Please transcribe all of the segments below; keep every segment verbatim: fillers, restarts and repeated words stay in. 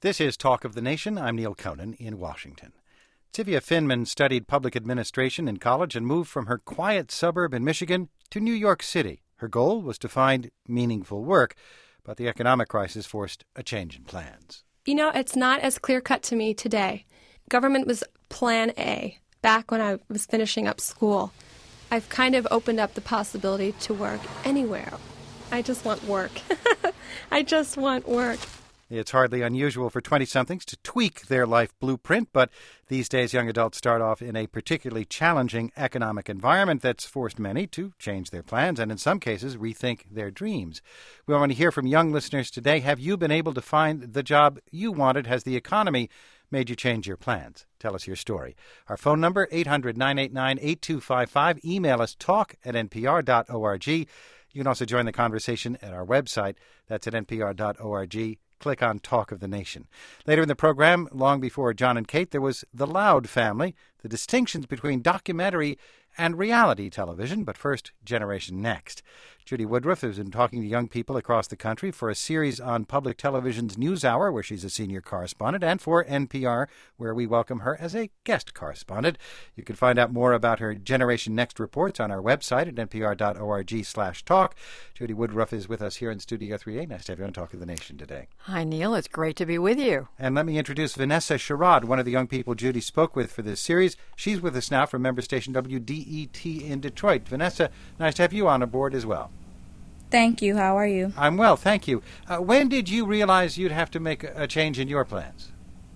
This is Talk of the Nation. I'm Neil Conan in Washington. Tivia Finman studied public administration in college and moved from her quiet suburb in Michigan to New York City. Her goal was to find meaningful work, but the economic crisis forced a change in plans. You know, it's not as clear-cut to me today. Government was plan A back when I was finishing up school. I've kind of opened up the possibility to work anywhere. I just want work. I just want work. It's hardly unusual for twenty-somethings to tweak their life blueprint, but these days young adults start off in a particularly challenging economic environment that's forced many to change their plans and in some cases rethink their dreams. We want to hear from young listeners today. Have you been able to find the job you wanted? Has the economy made you change your plans? Tell us your story. Our phone number, eight hundred, nine eight nine, eight two five five. Email us, talk at n p r dot org. You can also join the conversation at our website. That's at n p r dot org. Click on Talk of the Nation. Later in the program, long before John and Kate, there was The Loud Family, the distinctions between documentary and reality television. But first, Generation Next. Judy Woodruff has been talking to young people across the country for a series on public television's NewsHour, where she's a senior correspondent, and for N P R, where we welcome her as a guest correspondent. You can find out more about her Generation Next reports on our website at n p r dot org slash talk. Judy Woodruff is with us here in Studio three A. Nice to have you on Talk of the Nation today. Hi, Neil. It's great to be with you. And let me introduce Vanessa Sherrod, one of the young people Judy spoke with for this series. She's with us now from member station W D E T in Detroit. Vanessa, nice to have you on aboard as well. Thank you. How are you? I'm well, thank you. Uh, when did you realize you'd have to make a change in your plans?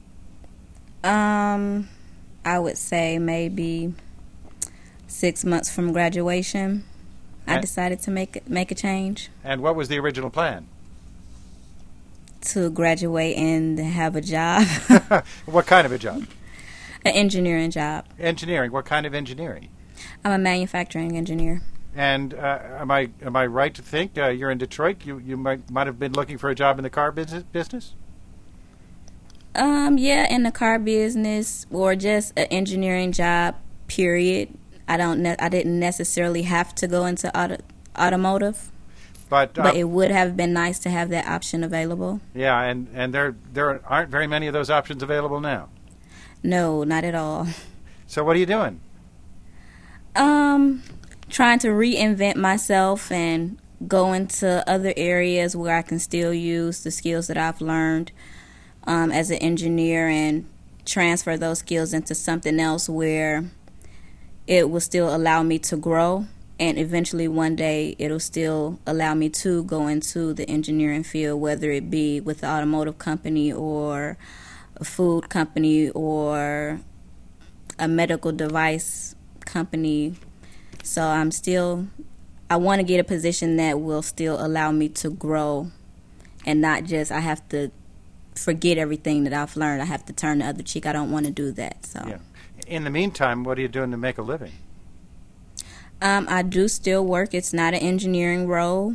Um, I would say maybe six months from graduation. And I decided to make make a change. And what was the original plan? To graduate and have a job. What kind of a job? An engineering job. Engineering. What kind of engineering? I'm a manufacturing engineer. And uh, am I am I right to think uh, you're in Detroit? You you might might have been looking for a job in the car business business? Um, yeah, in the car business or just an engineering job. Period. I don't. Ne- I didn't necessarily have to go into auto- automotive, but uh, but it would have been nice to have that option available. Yeah, and and there there aren't very many of those options available now. No, not at all. So what are you doing? Um. Trying to reinvent myself and go into other areas where I can still use the skills that I've learned um, as an engineer and transfer those skills into something else where it will still allow me to grow, and eventually one day it'll still allow me to go into the engineering field, whether it be with the automotive company or a food company or a medical device company. So I'm still, I want to get a position that will still allow me to grow and not just, I have to forget everything that I've learned. I have to turn the other cheek. I don't want to do that. So. Yeah. In the meantime, what are you doing to make a living? Um, I do still work. It's not an engineering role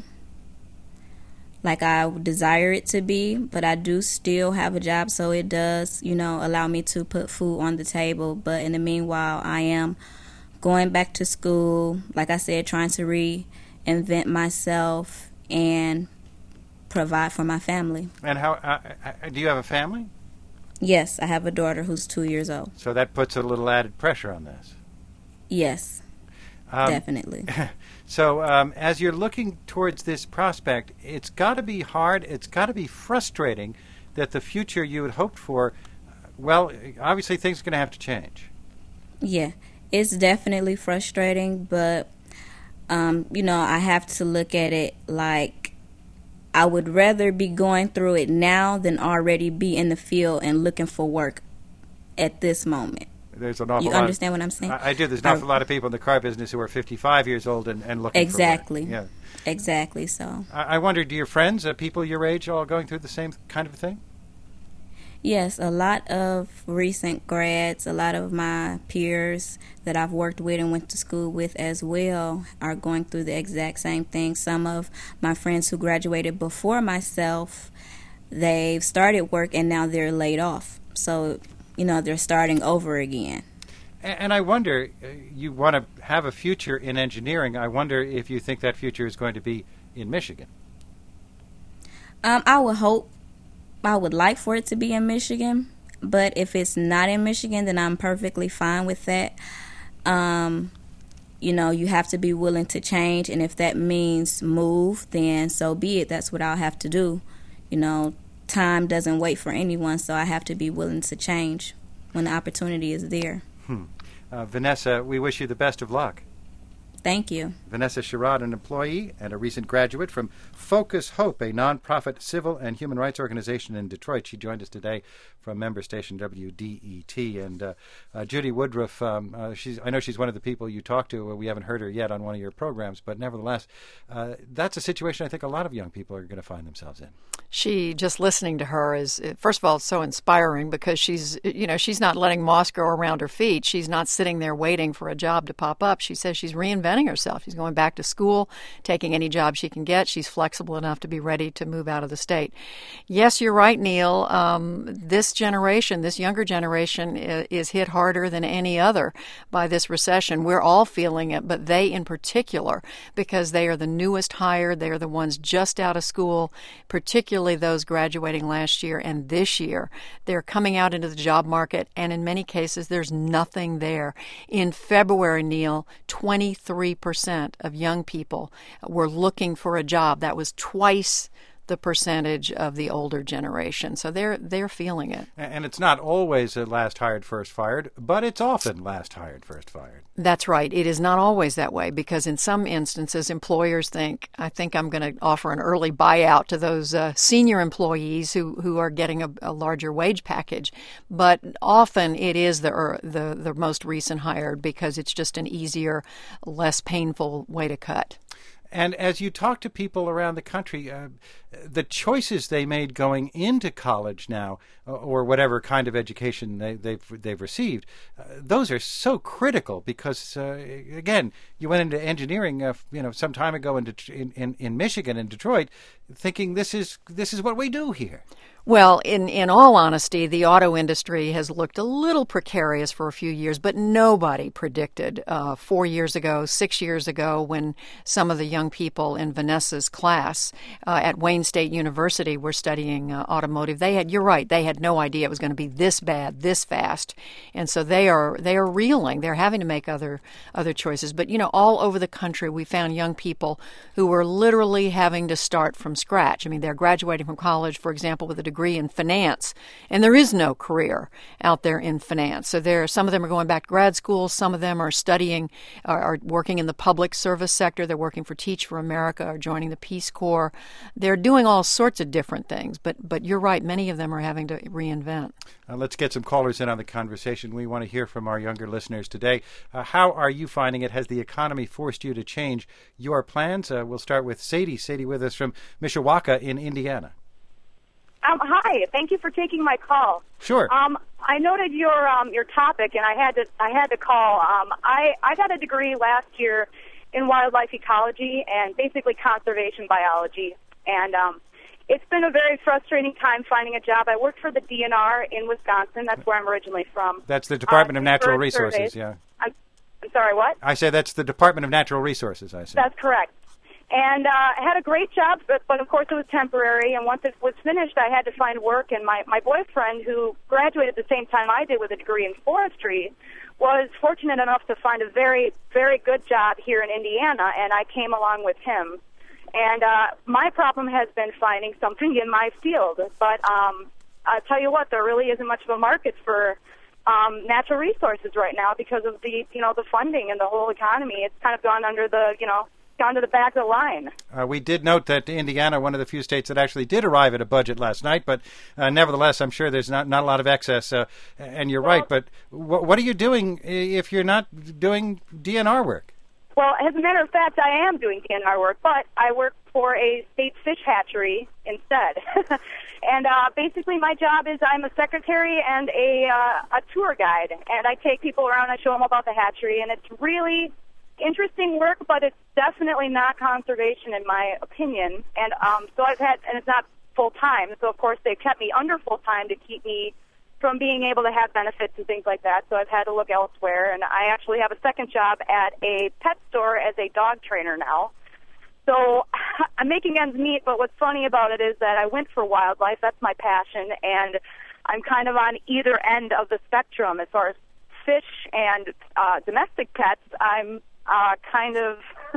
like I desire it to be, but I do still have a job, so it does, you know, allow me to put food on the table. But in the meanwhile, I am going back to school, like I said, trying to reinvent myself and provide for my family. And how uh, uh, do you have a family? Yes, I have a daughter who's two years old. So that puts a little added pressure on this. Yes, um, definitely. So um, as you're looking towards this prospect, it's got to be hard, it's got to be frustrating that the future you had hoped for, well, obviously things are going to have to change. Yeah. It's definitely frustrating, but, um, you know, I have to look at it like I would rather be going through it now than already be in the field and looking for work at this moment. There's an awful you lot. You understand what I'm saying? I, I do. There's an awful lot of people in the car business who are fifty-five years old and, and looking exactly. for work. Yeah. Exactly. So. I, I wonder, do your friends, uh, people your age, all going through the same kind of thing? Yes, a lot of recent grads, a lot of my peers that I've worked with and went to school with as well are going through the exact same thing. Some of my friends who graduated before myself, they've started work and now they're laid off. So, you know, they're starting over again. And, and I wonder, uh, you want to have a future in engineering. I wonder if you think that future is going to be in Michigan. Um, I would hope I would like for it to be in Michigan, but if it's not in Michigan, then I'm perfectly fine with that. Um, you know, you have to be willing to change, and if that means move, then so be it. That's what I'll have to do. You know, time doesn't wait for anyone, so I have to be willing to change when the opportunity is there. Hmm. Uh, Vanessa, we wish you the best of luck. Thank you. Vanessa Sherrod, an employee and a recent graduate from Focus Hope, a nonprofit civil and human rights organization in Detroit. She joined us today from member station W D E T. And uh, uh, Judy Woodruff, um, uh, she's, I know she's one of the people you talk to. We haven't heard her yet on one of your programs, but nevertheless, uh, that's a situation I think a lot of young people are going to find themselves in. She, just listening to her is, first of all, it's so inspiring because she's, you know, she's not letting moss grow around her feet. She's not sitting there waiting for a job to pop up. She says she's reinventing herself. She's going back to school, taking any job she can get. She's flexible enough to be ready to move out of the state. Yes, you're right, Neil. Um, this generation, this younger generation is hit harder than any other by this recession. We're all feeling it, but they in particular, because they are the newest hired. They are the ones just out of school, particularly those graduating last year and this year. They're coming out into the job market, and in many cases, there's nothing there. In February, Neil, twenty-three percent of young people were looking for a job. That was twice the percentage of the older generation. So they're they're feeling it. And it's not always a last hired, first fired, but it's often last hired, first fired. That's right. It is not always that way because in some instances, employers think, I think I'm going to offer an early buyout to those uh, senior employees who, who are getting a, a larger wage package. But often it is the, er, the, the most recent hired because it's just an easier, less painful way to cut. And as you talk to people around the country, uh, the choices they made going into college now, or whatever kind of education they, they've they've received, uh, those are so critical because, uh, again, you went into engineering, uh, you know, some time ago in, Det- in in in Michigan, in Detroit, thinking this is this is what we do here. Well, in, in all honesty, the auto industry has looked a little precarious for a few years, but nobody predicted uh, four years ago, six years ago, when some of the young people in Vanessa's class uh, at Wayne State University were studying uh, automotive. They had, you're right, they had no idea it was going to be this bad, this fast, and so they are they are reeling. They're having to make other other choices. But you know, all over the country, we found young people who were literally having to start from scratch. I mean, they're graduating from college, for example, with a degree in finance, and there is no career out there in finance. So there, some of them are going back to grad school. Some of them are studying, are, are working in the public service sector. They're working for Teach for America or joining the Peace Corps. They're doing all sorts of different things. But but you're right, many of them are having to reinvent. Uh, let's get some callers in on the conversation. We want to hear from our younger listeners today. Uh, how are you finding it? Has the economy forced you to change your plans? Uh, we'll start with Sadie. Sadie with us from Mishawaka in Indiana. Um, hi, thank you for taking my call. Sure. Um, I noted your um, your topic, and I had to I had to call. Um, I I got a degree last year in wildlife ecology and basically conservation biology, and um, it's been a very frustrating time finding a job. I worked for the D N R in Wisconsin. That's where I'm originally from. That's the Department uh, of Natural bird Resources. surveys. Yeah. I'm, I'm sorry. What? I say that's the Department of Natural Resources. I say. That's correct. And uh, I had a great job, but, but of course it was temporary. And once it was finished, I had to find work. And my, my boyfriend, who graduated at the same time I did with a degree in forestry, was fortunate enough to find a very, very good job here in Indiana, and I came along with him. And uh, my problem has been finding something in my field. But um, I'll tell you what, there really isn't much of a market for um, natural resources right now because of the, you know, the funding and the whole economy. It's kind of gone under the, you know, gone to the back of the line. Uh, we did note that Indiana, one of the few states that actually did arrive at a budget last night, but uh, nevertheless, I'm sure there's not, not a lot of excess. Uh, and you're well, right, but w- what are you doing if you're not doing D N R work? Well, as a matter of fact, I am doing D N R work, but I work for a state fish hatchery instead. And uh, basically my job is I'm a secretary and a, uh, a tour guide, and I take people around and I show them about the hatchery, and it's really interesting work, but it's definitely not conservation in my opinion. And um, so I've had, and it's not full time. So of course they've kept me under full time to keep me from being able to have benefits and things like that. So I've had to look elsewhere. And I actually have a second job at a pet store as a dog trainer now. So I'm making ends meet, but what's funny about it is that I went for wildlife. That's my passion, and I'm kind of on either end of the spectrum as far as fish and uh, domestic pets. I'm uh, kind of,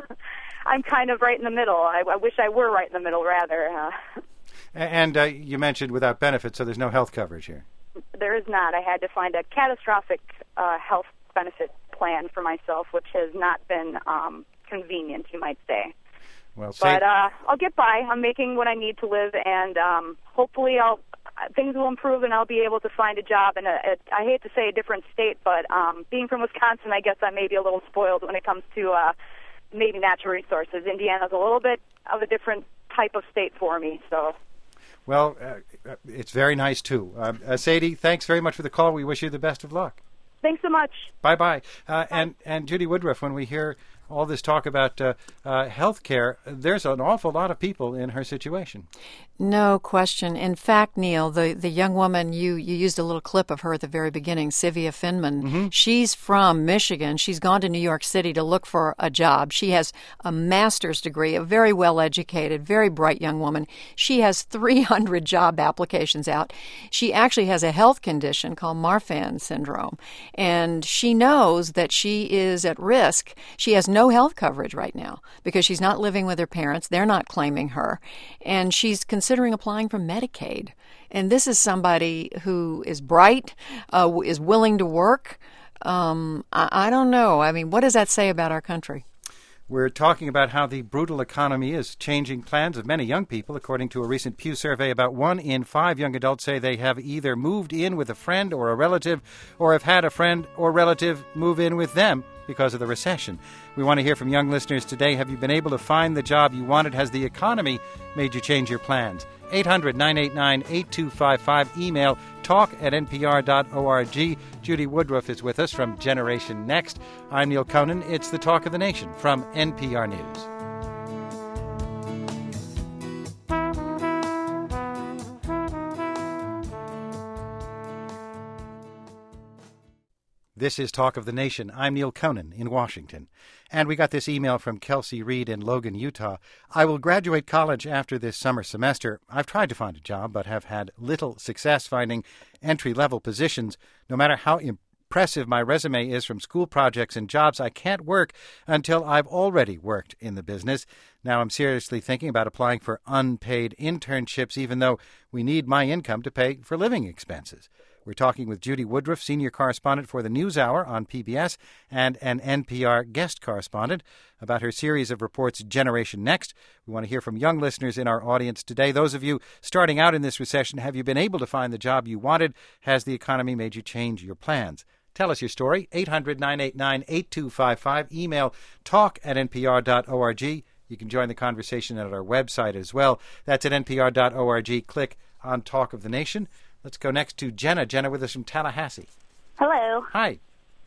I'm kind of right in the middle. I, I wish I were right in the middle, rather. Uh, and uh, you mentioned without benefits, so there's no health coverage here. There is not. I had to find a catastrophic uh, health benefit plan for myself, which has not been um, convenient, you might say. Well, but uh, I'll get by. I'm making what I need to live, and um, hopefully, I'll things will improve, and I'll be able to find a job in a, a I hate to say a different state, but um, being from Wisconsin, I guess I may be a little spoiled when it comes to uh, maybe natural resources. Indiana's a little bit of a different type of state for me, so. Well, uh, it's very nice too. Um, uh, Sadie, thanks very much for the call. We wish you the best of luck. Thanks so much. Bye bye. Uh, and and Judy Woodruff, when we hear all this talk about uh, uh, health care, there's an awful lot of people in her situation. No question. In fact, Neil, the, the young woman, you, you used a little clip of her at the very beginning, Sylvia Finman. Mm-hmm. She's from Michigan. She's gone to New York City to look for a job. She has a master's degree, a very well-educated, very bright young woman. She has three hundred job applications out. She actually has a health condition called Marfan syndrome, and she knows that she is at risk. She has no health coverage right now because she's not living with her parents. They're not claiming her, and she's considering applying for Medicaid. And this is somebody who is bright, uh, is willing to work. Um, I, I don't know. I mean, what does that say about our country? We're talking about how the brutal economy is changing plans of many young people. According to a recent Pew survey, about one in five young adults say they have either moved in with a friend or a relative or have had a friend or relative move in with them because of the recession. We want to hear from young listeners today. Have you been able to find the job you wanted? Has the economy made you change your plans? eight hundred, nine eight nine, eight two five five. Email talk at n p r dot org. Judy Woodruff is with us from Generation Next. I'm Neil Conan. It's the Talk of the Nation from N P R News. This is Talk of the Nation. I'm Neil Conan in Washington. And we got this email from Kelsey Reed in Logan, Utah. I will graduate college after this summer semester. I've tried to find a job, but have had little success finding entry-level positions. No matter how impressive my resume is from school projects and jobs, I can't work until I've already worked in the business. Now I'm seriously thinking about applying for unpaid internships, even though we need my income to pay for living expenses. We're talking with Judy Woodruff, senior correspondent for the NewsHour on P B S and an N P R guest correspondent, about her series of reports Generation Next. We want to hear from young listeners in our audience today. Those of you starting out in this recession, have you been able to find the job you wanted? Has the economy made you change your plans? Tell us your story, eight hundred, nine eight nine, eight two five five. Email talk at n p r dot org. You can join the conversation at our website as well. That's at n p r dot org. Click on Talk of the Nation. Let's go next to Jenna. Jenna with us from Tallahassee. Hello. Hi.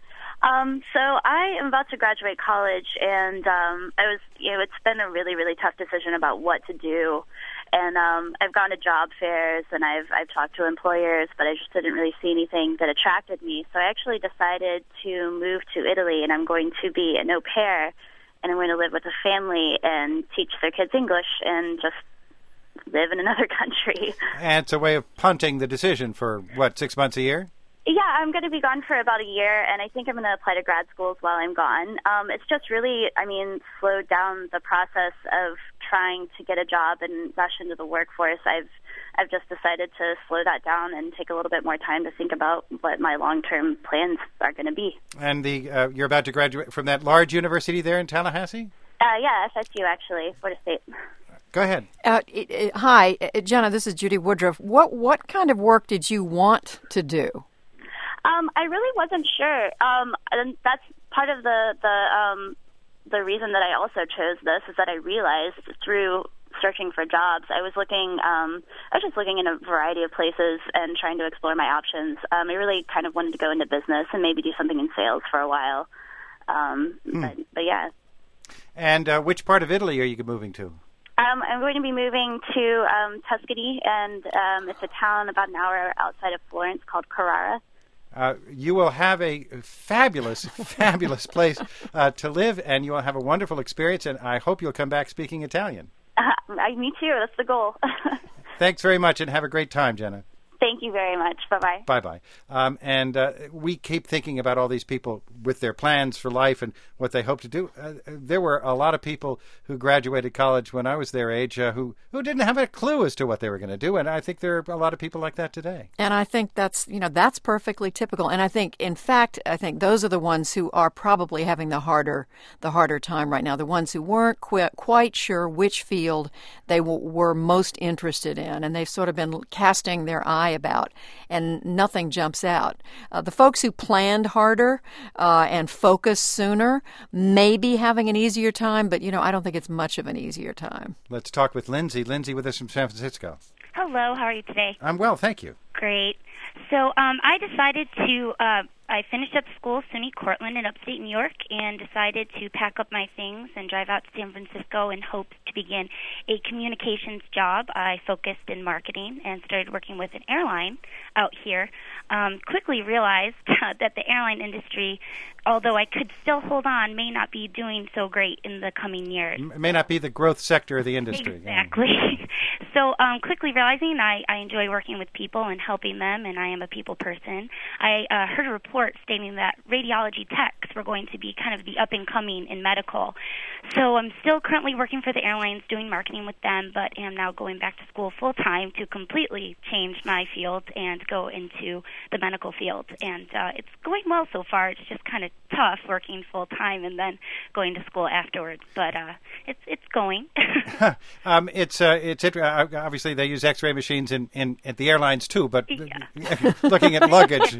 Um, so I am about to graduate college, and um, I was, you know, it's been a really, really tough decision about what to do. And um, I've gone to job fairs, and I've I've talked to employers, but I just didn't really see anything that attracted me. So I actually decided to move to Italy, and I'm going to be an au pair, and I'm going to live with a family and teach their kids English and just live in another country. And it's a way of punting the decision for, what, six months a year? Yeah, I'm going to be gone for about a year, and I think I'm going to apply to grad schools while I'm gone. Um, it's just really, I mean, slowed down the process of trying to get a job and rush into the workforce. I've I've just decided to slow that down and take a little bit more time to think about what my long-term plans are going to be. And the uh, you're about to graduate from that large university there in Tallahassee? Uh, yeah, F S U, actually, Florida State. Go ahead. Uh, it, it, hi, uh, Jenna, this is Judy Woodruff. What what kind of work did you want to do? Um, I really wasn't sure. Um, and that's part of the the um, the reason that I also chose this is that I realized through searching for jobs, I was looking. Um, I was just looking in a variety of places and trying to explore my options. Um, I really kind of wanted to go into business and maybe do something in sales for a while. Um, hmm. but, but yeah. And uh, which part of Italy are you moving to? Um, I'm going to be moving to um, Tuscany, and um, it's a town about an hour outside of Florence called Carrara. Uh, you will have a fabulous, fabulous place uh, to live, and you will have a wonderful experience, and I hope you'll come back speaking Italian. Uh, I, me too. That's the goal. Thanks very much, and have a great time, Jenna. Thank you very much. Bye-bye. Bye-bye. Um, and uh, we keep thinking about all these people with their plans for life and what they hope to do. Uh, there were a lot of people who graduated college when I was their age uh, who, who didn't have a clue as to what they were going to do, and I think there are a lot of people like that today. And I think that's, you know, that's perfectly typical. And I think, in fact, I think those are the ones who are probably having the harder the harder time right now, the ones who weren't qu- quite sure which field they w- were most interested in, and they've sort of been casting their eye about, and nothing jumps out. Uh, the folks who planned harder uh, and focused sooner may be having an easier time, but, you know, I don't think it's much of an easier time. Let's talk with Lindsay. Lindsay with us from San Francisco. Hello, how are you today? I'm well, thank you. Great. So um, I decided to, uh, I finished up school, SUNY Cortland in upstate New York, and decided to pack up my things and drive out to San Francisco in hopes to begin a communications job. I focused in marketing and started working with an airline out here. Um, quickly realized uh, that the airline industry, although I could still hold on, may not be doing so great in the coming years. It may not be the growth sector of the industry. Exactly. So um, quickly realizing I, I enjoy working with people and helping them, and I am a people person, I uh, heard a report stating that radiology techs were going to be kind of the up-and-coming in medical. So I'm still currently working for the airlines, doing marketing with them, but am now going back to school full-time to completely change my field and go into the medical field. And uh, it's going well so far. It's just kind of tough working full-time and then going to school afterwards, but uh, it's it's going. um, it's uh, it's uh, obviously they use X-ray machines in, in at the airlines too, but yeah. looking at luggage,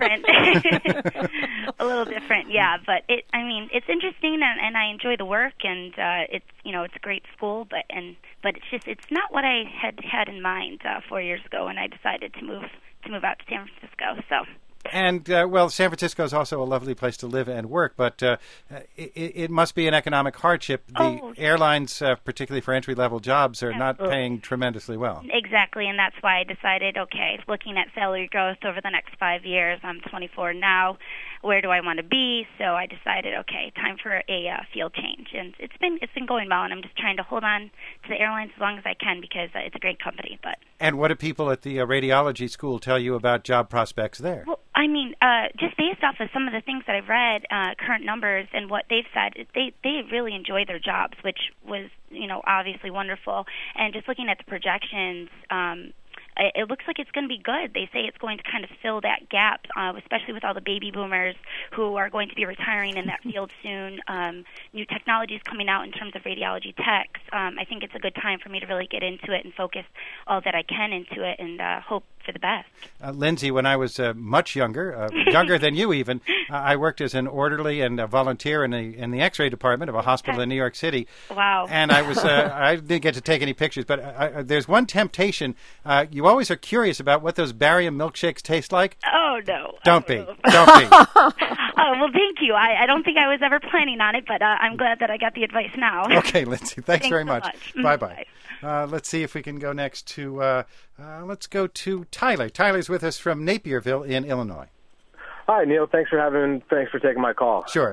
a little different, yeah. But it, I mean, it's interesting, and, and I enjoy the work, and uh, it's you know it's a great school, but and but it's just it's not what I had had in mind uh, four years ago when I decided to move to move out to San Francisco. So. And, uh, well, San Francisco is also a lovely place to live and work, but uh, it, it must be an economic hardship. The oh. airlines, uh, particularly for entry-level jobs, are not oh. paying tremendously well. Exactly, and that's why I decided, okay, looking at salary growth over the next five years, I'm twenty-four now, where do I want to be? So I decided, okay, time for a uh, field change. And it's been it's been going well, and I'm just trying to hold on to the airlines as long as I can because uh, it's a great company. But And what do people at the uh, radiology school tell you about job prospects there? Well, I mean, uh, just based off of some of the things that I've read, uh, current numbers and what they've said, they they really enjoy their jobs, which was, you know, obviously wonderful. And just looking at the projections, um, it, it looks like it's going to be good. They say it's going to kind of fill that gap, uh, especially with all the baby boomers who are going to be retiring in that field soon. Um, new technologies coming out in terms of radiology techs. Um, I think it's a good time for me to really get into it and focus all that I can into it and uh, hope for the best. Uh, Lindsay, when I was uh, much younger, uh, younger than you even, uh, I worked as an orderly and a volunteer in the in the X-ray department of a hospital in New York City. Wow! And I was uh, I didn't get to take any pictures, but I, I, there's one temptation. Uh, you always are curious about what those barium milkshakes taste like. Oh no! Don't be! Don't be! Oh well, thank you. I, I don't think I was ever planning on it, but uh, I'm glad that I got the advice now. Okay, Lindsay. Thanks, thanks very so much. much. Bye bye. Uh, let's see if we can go next to, uh, uh, let's go to Tyler. Tyler's with us from Napierville in Illinois. Hi, Neil. Thanks for having, thanks for taking my call. Sure.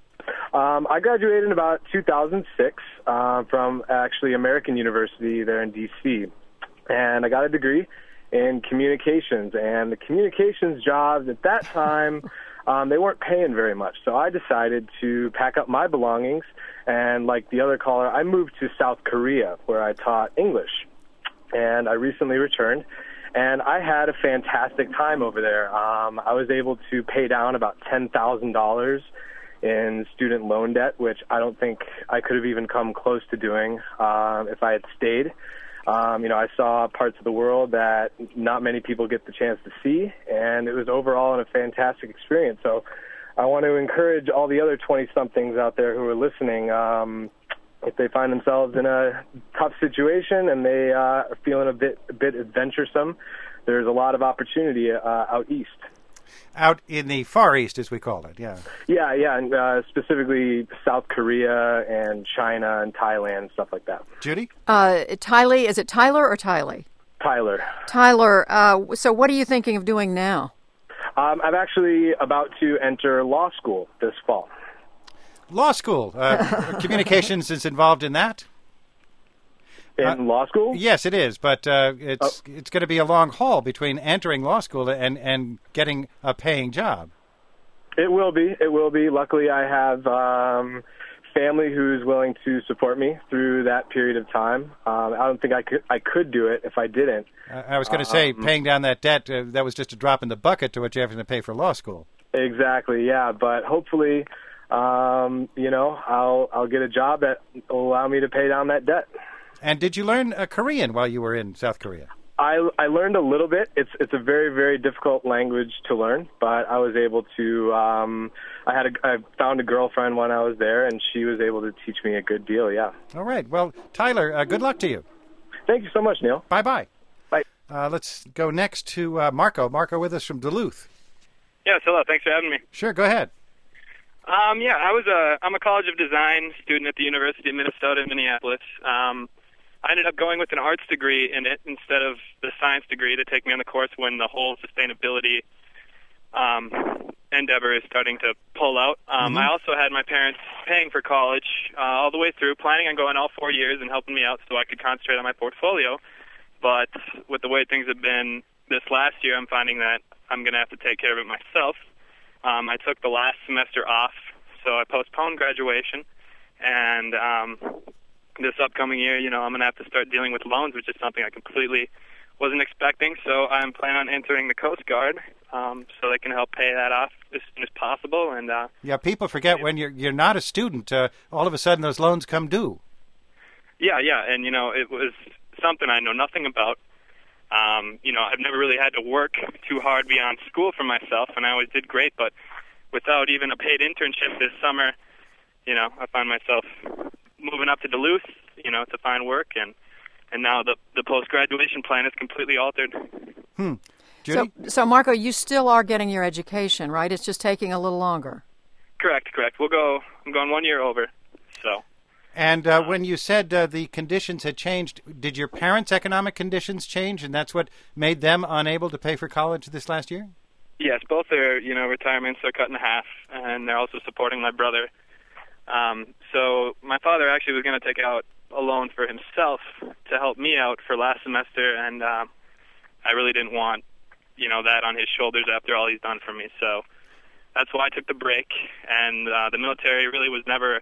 Um, I graduated in about two thousand six uh, from actually American University there in D C, and I got a degree in communications. And the communications jobs at that time, um, they weren't paying very much. So I decided to pack up my belongings. And like the other caller, I moved to South Korea where I taught English. And I recently returned, and I had a fantastic time over there. Um, I was able to pay down about ten thousand dollars in student loan debt, which I don't think I could have even come close to doing um, if I had stayed. Um, you know, I saw parts of the world that not many people get the chance to see, and it was overall a fantastic experience. So I want to encourage all the other twenty-somethings out there who are listening, um, if they find themselves in a tough situation and they uh, are feeling a bit a bit adventuresome, there's a lot of opportunity uh, out east. Out in the Far East, as we call it, yeah. Yeah, yeah, and uh, specifically South Korea and China and Thailand and stuff like that. Judy? Uh, Tylee, is it Tyler or Tylee? Tyler. Tyler, uh, so what are you thinking of doing now? Um, I'm actually about to enter law school this fall. Law school. Uh, communications is involved in that? In Uh, law school? Yes, it is, but uh, it's Oh. it's going to be a long haul between entering law school and, and getting a paying job. It will be. It will be. Luckily, I have um, family who's willing to support me through that period of time. Um, I don't think I could I could do it if I didn't. Uh, I was going to say, Um, paying down that debt, uh, that was just a drop in the bucket to what you're having to pay for law school. Exactly. Yeah, but hopefully, um, you know, I'll I'll get a job that will allow me to pay down that debt. And did you learn uh, Korean while you were in South Korea? I, I learned a little bit. It's it's a very very difficult language to learn, but I was able to. Um, I had a, I found a girlfriend when I was there, and she was able to teach me a good deal. Yeah. All right. Well, Tyler, uh, good luck to you. Thank you so much, Neil. Bye bye. Bye. Uh, let's go next to uh, Marco. Marco with us from Duluth. Yes, hello. Thanks for having me. Sure, go ahead. Um, yeah, I was a I'm a College of Design student at the University of Minnesota in Minneapolis. Um, I ended up going with an arts degree in it instead of the science degree to take me on the course when the whole sustainability um, endeavor is starting to pull out. Um, Mhm. I also had my parents paying for college uh, all the way through, planning on going all four years and helping me out so I could concentrate on my portfolio. But with the way things have been this last year, I'm finding that I'm going to have to take care of it myself. Um, I took the last semester off, so I postponed graduation, and um, this upcoming year, you know, I'm going to have to start dealing with loans, which is something I completely wasn't expecting. So I'm planning on entering the Coast Guard, um, so they can help pay that off as soon as possible. And uh, Yeah, people forget when you're you're not a student, uh, all of a sudden those loans come due. yeah, yeah, and you know, it was something I know nothing about. Um, you know, I've never really had to work too hard beyond school for myself, and I always did great. But without even a paid internship this summer, you know, I find myself moving up to Duluth, you know, to find work, and and now the the post graduation plan is completely altered. Hmm. Judy? So, so Marco, you still are getting your education, right? It's just taking a little longer. Correct, correct. We'll go. I'm going one year over. So. And uh, when you said uh, the conditions had changed, did your parents' economic conditions change, and that's what made them unable to pay for college this last year? Yes, both their you know retirements are cut in half, and they're also supporting my brother. Um, so my father actually was going to take out a loan for himself to help me out for last semester, and um, I really didn't want you know that on his shoulders after all he's done for me. So that's why I took the break, and uh, the military really was never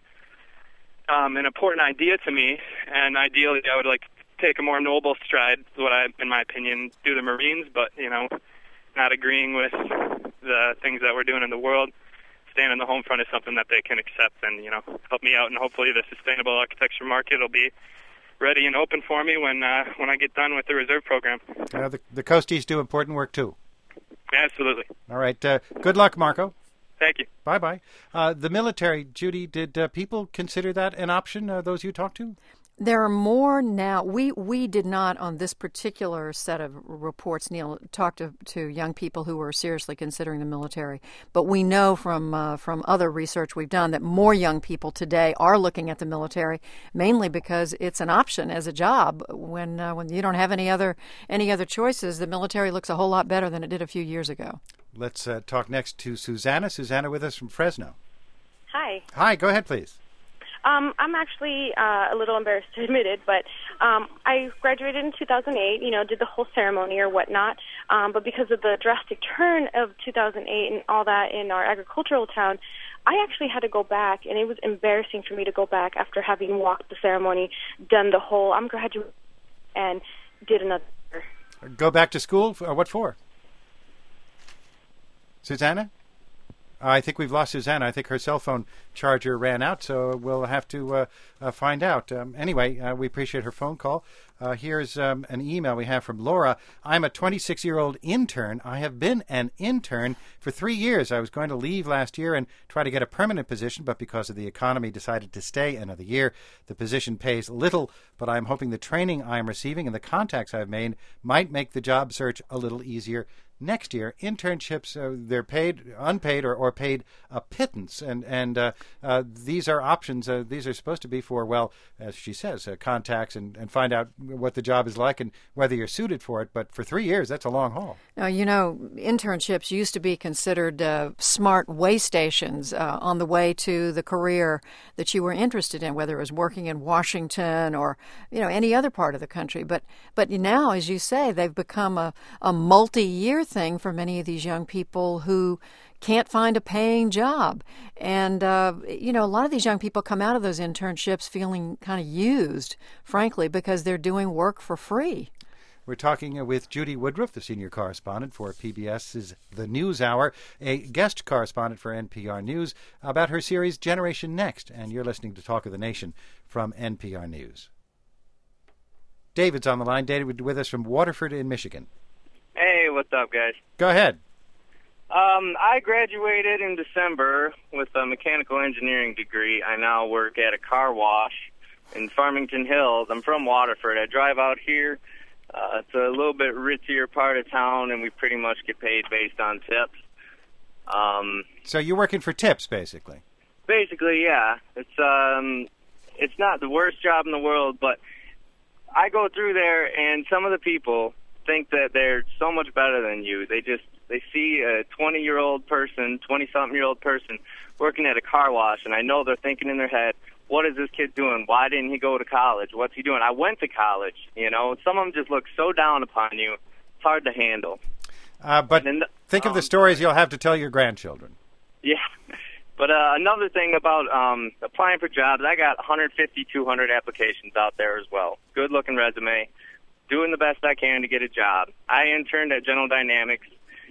um, an important idea to me, and ideally I would like take a more noble stride, what I, in my opinion, do the Marines, but, you know, not agreeing with the things that we're doing in the world. Staying on the home front is something that they can accept and, you know, help me out, and hopefully the sustainable architecture market will be ready and open for me when uh, when I get done with the reserve program. Uh, the, the Coasties do important work, too. Absolutely. All right. Uh, good luck, Marco. Thank you. Bye-bye. Uh, the military, Judy, did uh, people consider that an option, uh, those you talked to? There are more now. We we did not, on this particular set of reports, Neil, talk to, to young people who were seriously considering the military. But we know from uh, from other research we've done that more young people today are looking at the military, mainly because it's an option as a job. When uh, when you don't have any other any other choices, the military looks a whole lot better than it did a few years ago. Let's uh, talk next to Susanna. Susanna with us from Fresno. Hi. Hi, go ahead, please. Um, I'm actually uh, a little embarrassed to admit it, but um, I graduated in two thousand eight, you know, did the whole ceremony or whatnot, um, but because of the drastic turn of two thousand eight and all that in our agricultural town, I actually had to go back, and it was embarrassing for me to go back after having walked the ceremony, done the whole, I'm graduating, and did another. Go back to school? Uh, what for? Susanna? I think we've lost Susanna. I think her cell phone charger ran out, so we'll have to uh, uh, find out. Um, anyway, uh, we appreciate her phone call. Uh, here's um, an email we have from Laura. I'm a twenty-six-year-old intern. I have been an intern for three years. I was going to leave last year and try to get a permanent position, but because of the economy, decided to stay another year. The position pays little, but I'm hoping the training I'm receiving and the contacts I've made might make the job search a little easier next year. Internships, uh, they're paid, unpaid, or, or paid a pittance, and and uh, uh, these are options. Uh, these are supposed to be for, well, as she says, uh, contacts and, and find out what the job is like and whether you're suited for it. But for three years, that's a long haul. Now, you know, internships used to be considered uh, smart way stations uh, on the way to the career that you were interested in, whether it was working in Washington or, you know, any other part of the country. But but now, as you say, they've become a, a multi-year thing for many of these young people who can't find a paying job. And, uh, you know, a lot of these young people come out of those internships feeling kind of used, frankly, because they're doing work for free. We're talking with Judy Woodruff, the senior correspondent for PBS's The News Hour, a guest correspondent for N P R News, about her series Generation Next. And you're listening to Talk of the Nation from N P R News. David's on the line. David with us from Waterford in Michigan. Hey, what's up, guys? Go ahead. Um, I graduated in December with a mechanical engineering degree. I now work at a car wash in Farmington Hills. I'm from Waterford. I drive out here. Uh, it's a little bit richier part of town, and we pretty much get paid based on tips. Um, so you're working for tips, basically? Basically, yeah. It's um, it's not the worst job in the world, but I go through there, and some of the people think that they're so much better than you. They just They see a twenty-year-old person, twenty-something-year-old person working at a car wash, and I know they're thinking in their head, what is this kid doing? Why didn't he go to college? What's he doing? I went to college, you know. Some of them just look so down upon you, it's hard to handle. Uh, but the, think um, of the stories you'll have to tell your grandchildren. Yeah. But uh, another thing about um, applying for jobs, I got one hundred fifty, two hundred applications out there as well. Good-looking resume, doing the best I can to get a job. I interned at General Dynamics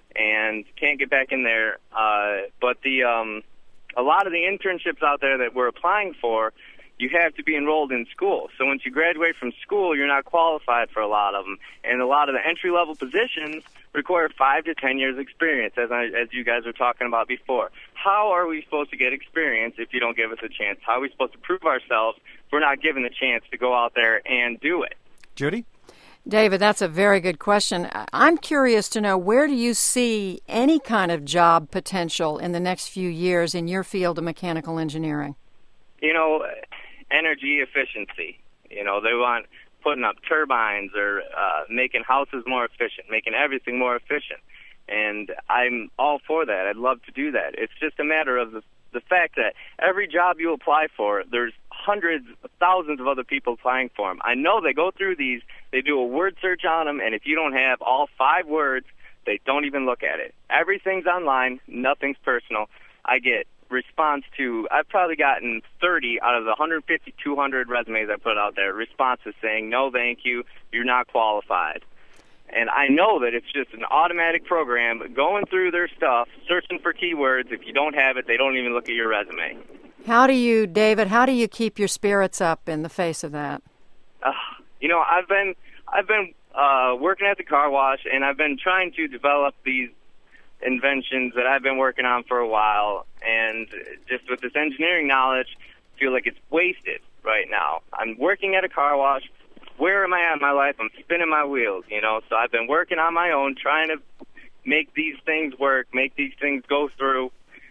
and can't get back in there. Uh, but the um, a lot of the internships out there that we're applying for, you have to be enrolled in school. So once you graduate from school, you're not qualified for a lot of them. And a lot of the entry-level positions require five to ten years experience, as I, as you guys were talking about before. How are we supposed to get experience if you don't give us a chance? How are we supposed to prove ourselves if we're not given the chance to go out there and do it? Judy? David, that's a very good question. I'm curious to know, where do you see any kind of job potential in the next few years in your field of mechanical engineering? You know, energy efficiency. You know, they want putting up turbines or uh, making houses more efficient, making everything more efficient. And I'm all for that. I'd love to do that. It's just a matter of the, the fact that every job you apply for, there's hundreds, thousands of other people applying for them. I know they go through these, they do a word search on them, and if you don't have all five words, they don't even look at it. Everything's online, nothing's personal. I get response to, I've probably gotten thirty out of the one hundred fifty, two hundred resumes I put out there, responses saying, no, thank you, you're not qualified. And I know that it's just an automatic program going through their stuff, searching for keywords. If you don't have it, they don't even look at your resume. How do you, David, how do you keep your spirits up in the face of that? Uh, you know, I've been I've been uh, working at the car wash, and I've been trying to develop these inventions that I've been working on for a while. And just with this engineering knowledge, I feel like it's wasted right now. I'm working at a car wash. Where am I at in my life? I'm spinning my wheels, you know. So I've been working on my own, trying to make these things work, make these things go through.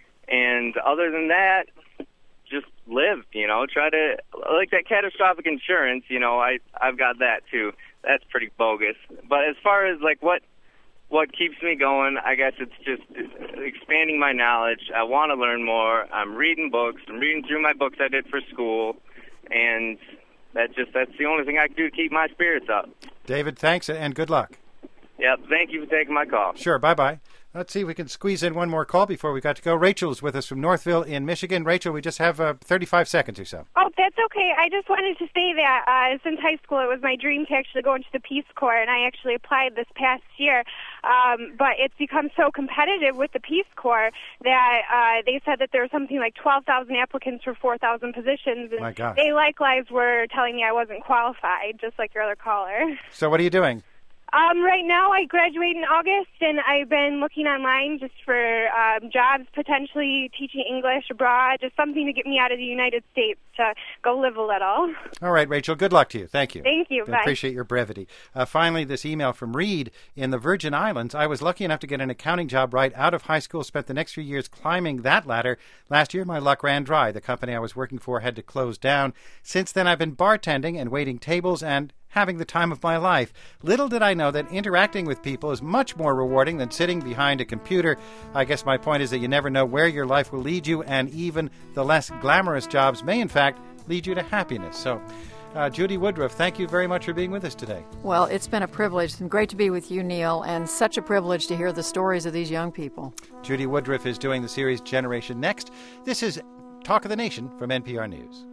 And other than that, just live, you know, try to, like that catastrophic insurance, you know, I, I've got that too. That's pretty bogus. But as far as like what, what keeps me going, I guess it's just expanding my knowledge. I want to learn more. I'm reading books. I'm reading through my books I did for school. And that just, that's the only thing I can do to keep my spirits up. David, thanks and good luck. Yep, thank you for taking my call. Sure, bye-bye. Let's see if we can squeeze in one more call before we got to go. Rachel's with us from Northville in Michigan. Rachel, we just have uh, thirty-five seconds or so. Oh, that's okay. I just wanted to say that uh, since high school, it was my dream to actually go into the Peace Corps, and I actually applied this past year. Um, but it's become so competitive with the Peace Corps that uh, they said that there were something like twelve thousand applicants for four thousand positions. And my gosh. They likewise were telling me I wasn't qualified, just like your other caller. So what are you doing? Um, right now, I graduate in August, and I've been looking online just for um, jobs, potentially teaching English abroad, just something to get me out of the United States to go live a little. All right, Rachel, good luck to you. Thank you. Thank you. I Bye. appreciate your brevity. Uh, finally, this email from Reed in the Virgin Islands. I was lucky enough to get an accounting job right out of high school, spent the next few years climbing that ladder. Last year, my luck ran dry. The company I was working for had to close down. Since then, I've been bartending and waiting tables and having the time of my life. Little did I know that interacting with people is much more rewarding than sitting behind a computer. I guess my point is that you never know where your life will lead you, and even the less glamorous jobs may, in fact, lead you to happiness. So, uh, Judy Woodruff, thank you very much for being with us today. Well, it's been a privilege. It's been great to be with you, Neil, and such a privilege to hear the stories of these young people. Judy Woodruff is doing the series Generation Next. This is Talk of the Nation from N P R News.